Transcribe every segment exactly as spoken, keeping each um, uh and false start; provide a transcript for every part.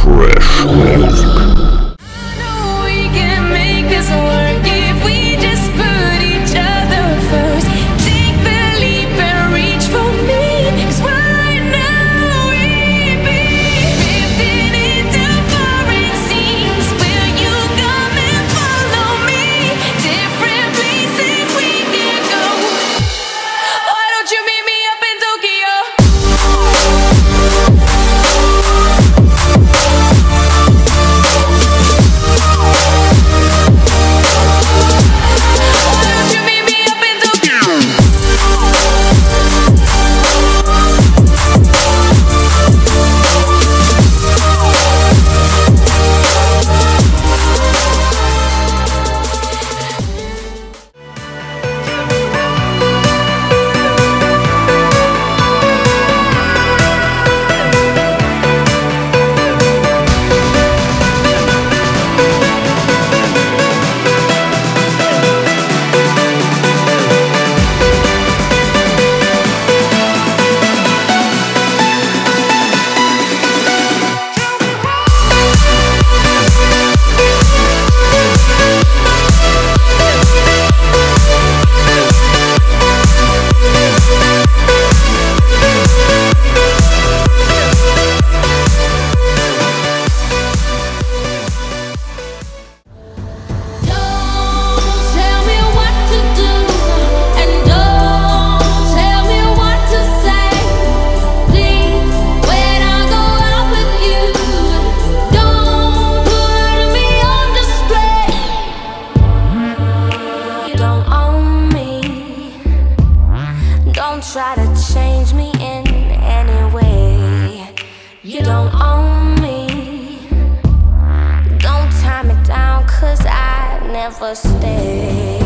Fresh music. Try to change me in any way. You don't own me. Don't tie me down, cause I never stay.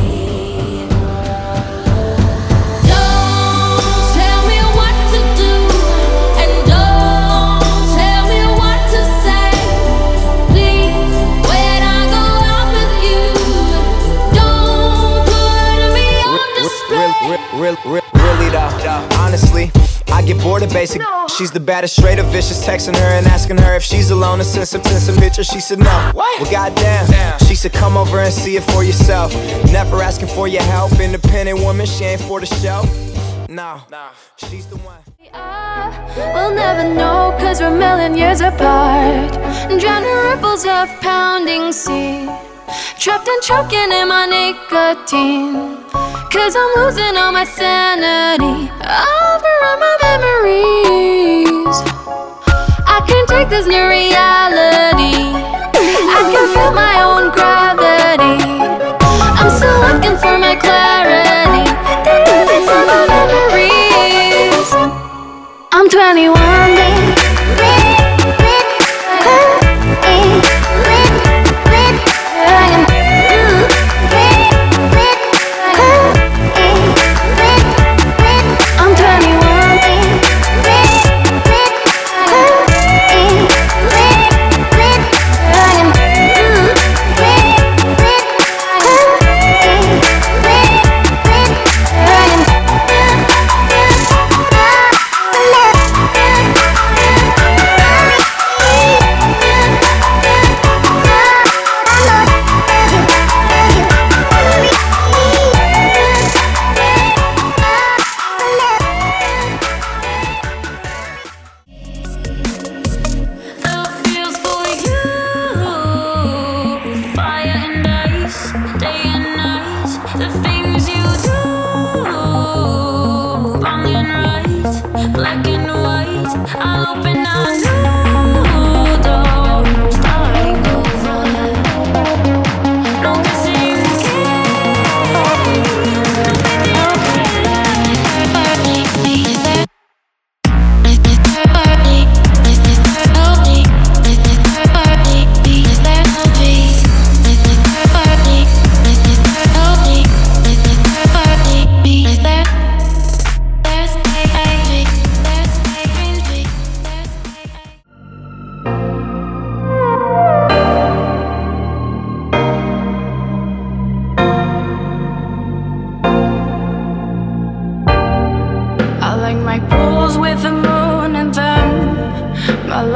Don't tell me what to do, and don't tell me what to say. Please, when I go out with you, don't put me on display. Real, real, real, real. Really though, honestly, I get bored of basic. She's the baddest, straight up vicious. Texting her and asking her if she's alone and send some, send some pictures. She said no. What? Well, goddamn. She said come over and see it for yourself. Never asking for your help. Independent woman, she ain't for the show. No, no, she's the one. We'll never know, cause we're a million years apart. Drowning ripples of pounding sea, trapped and choking in my nicotine, cause I'm losing all my sanity. I'll run my memories. I can't take this new reality. I can feel my own gravity. I'm still looking for my clarity. These are my memories. I'm twenty-one, babe. Black and white, I'll open a new door, starting over. No kissing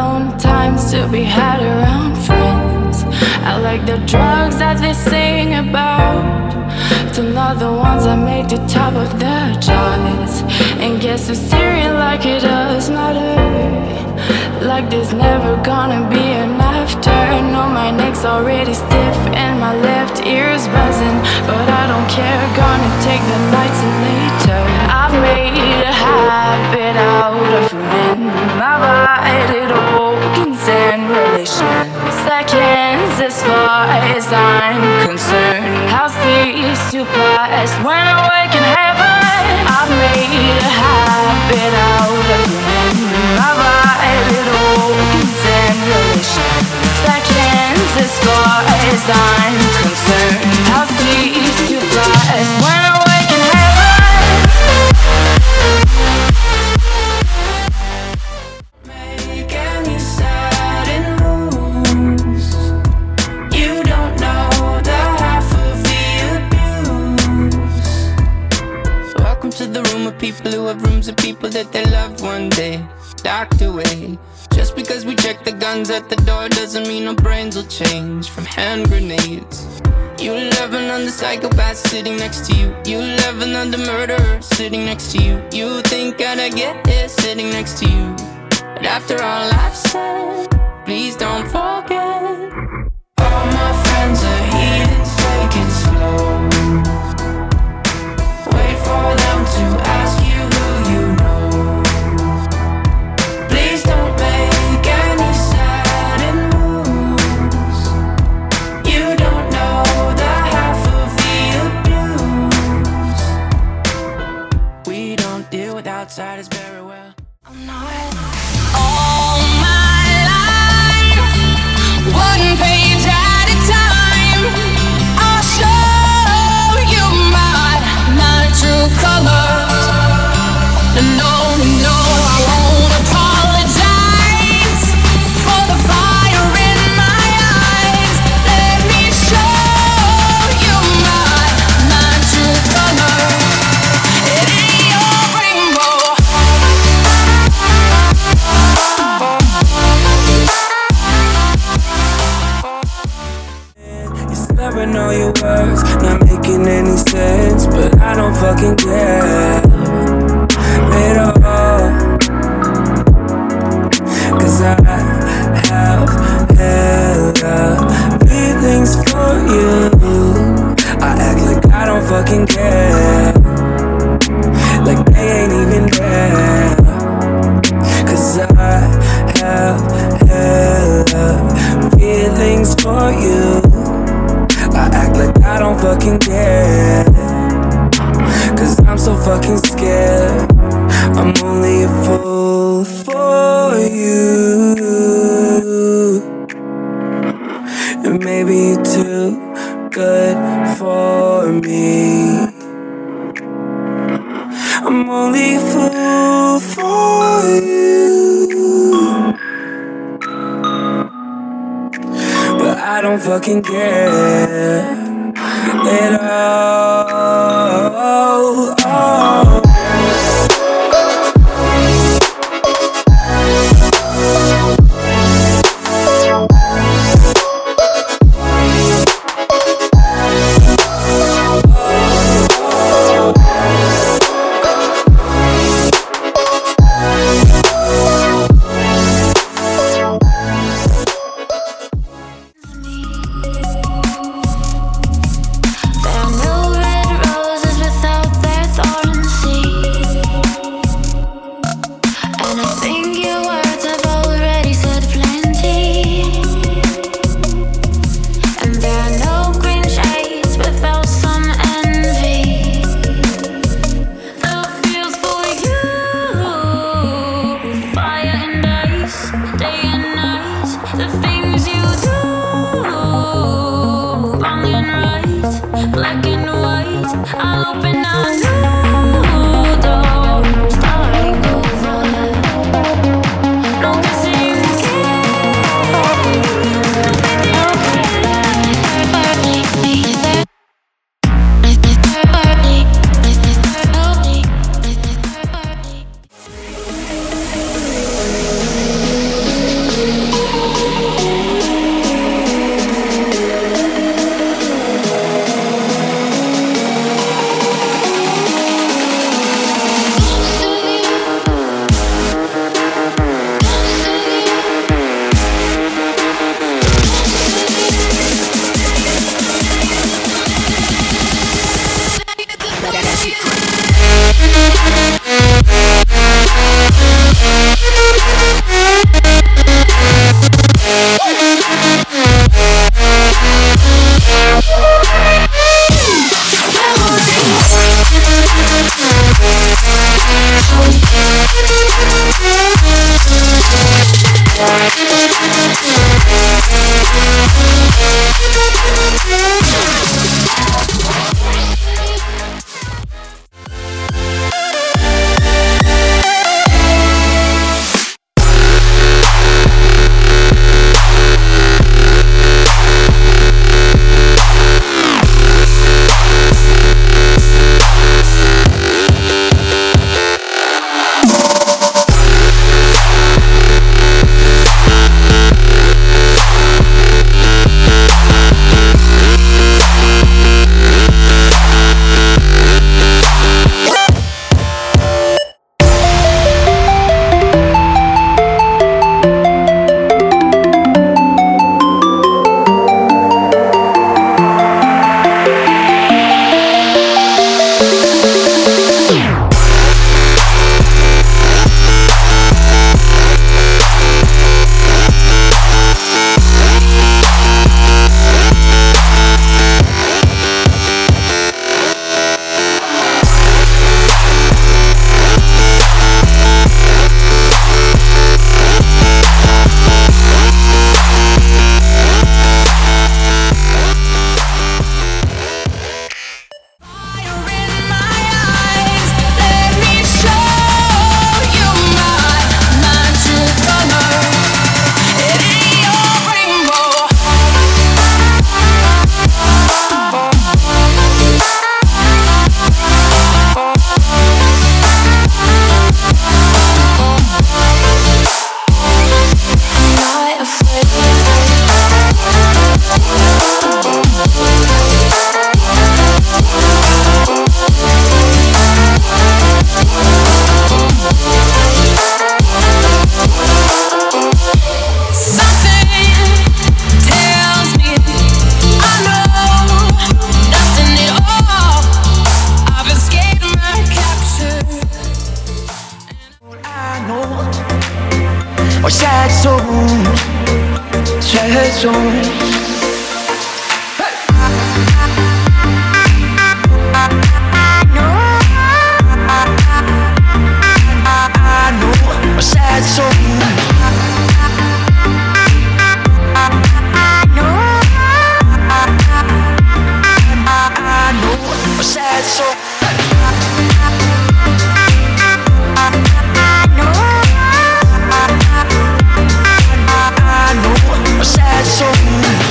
alone times to be had around friends. I like the drugs that they sing about, to not the ones that make the top of the charts. And guess the cereal like it does matter, like there's never gonna be an after. No, my neck's already stiff and my left ear's buzzing, but I don't care, gonna take the nights and later. I've made a habit out of remembering organs and relations, seconds as far as I'm concerned. How's these two pass when I wake in heaven? I've made a habit out of remembering organs and relations, seconds as far as I'm concerned. How's these two pass when I wake in heaven? Make any sudden moves, you don't know the half of the abuse. Welcome to the room of people who have rooms of people that they loved one day docked away. Just because we check the guns at the door doesn't mean our brains will change from hand grenades. You loving on the psychopath sitting next to you, you loving on the murderer sitting next to you. You think I'd get here sitting next to you, but after all I've said, please don't forget, all my friends are heathens, take it slow. Wait for them to ask you who you know. Please don't make any sudden moves, you don't know the half of the abuse. We don't deal with outsiders very well. I'm not all my life, one page at a time. I'll show you my, my true colors. No, no, I won't apologize for the fire in my eyes. Let me show you my, my true colors. It ain't your rainbow. You slurring all your words, not making any sense, but I don't fucking care at all, 'cause I have hella feelings for you. I act like I don't fucking care, like they ain't even there, 'cause I have hella feelings for you. I act like I don't fucking care, 'cause I'm so fucking scared. I'm only a fool for you, and maybe you're too good for me. I'm only a fool for you, but I don't fucking care at all. Oh. Black and white, I'll open a new door, starting over. No guessing songs. Sad song. I know, I know a sad song. I know, I know a sad song.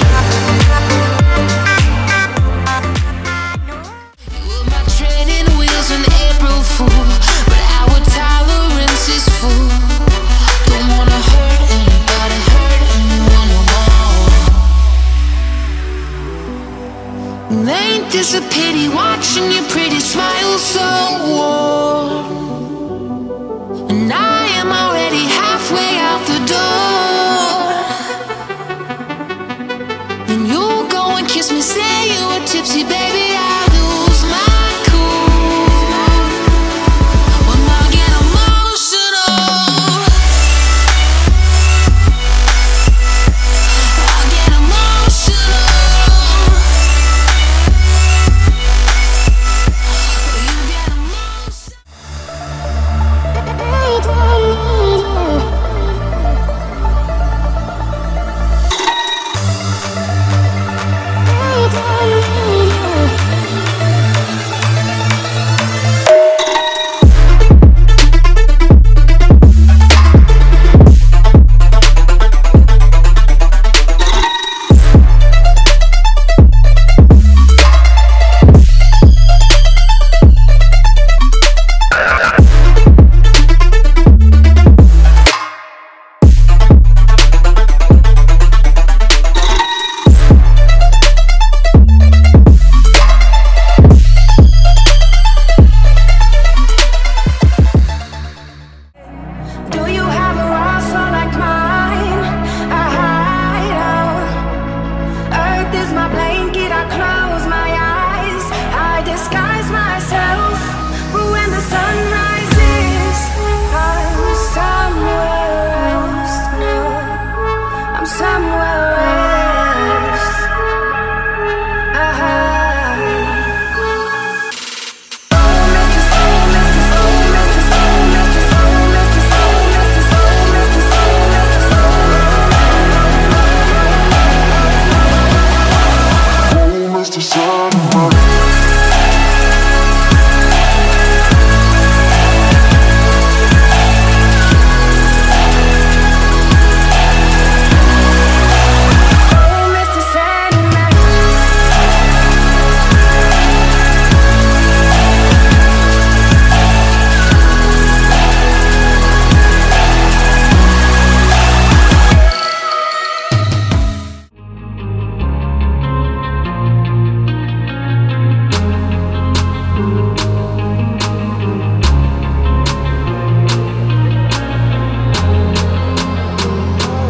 You were my training wheels on April Fool, but our tolerance is full. Don't wanna hurt anybody, hurt anyone no more. Ain't this a pity watching your pretty smile so warm? And I am already halfway out the door. Then you'll go and kiss me, say you were tipsy, baby. I lose my cool when I get emotional.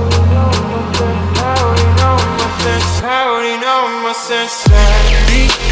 How do you know my sense?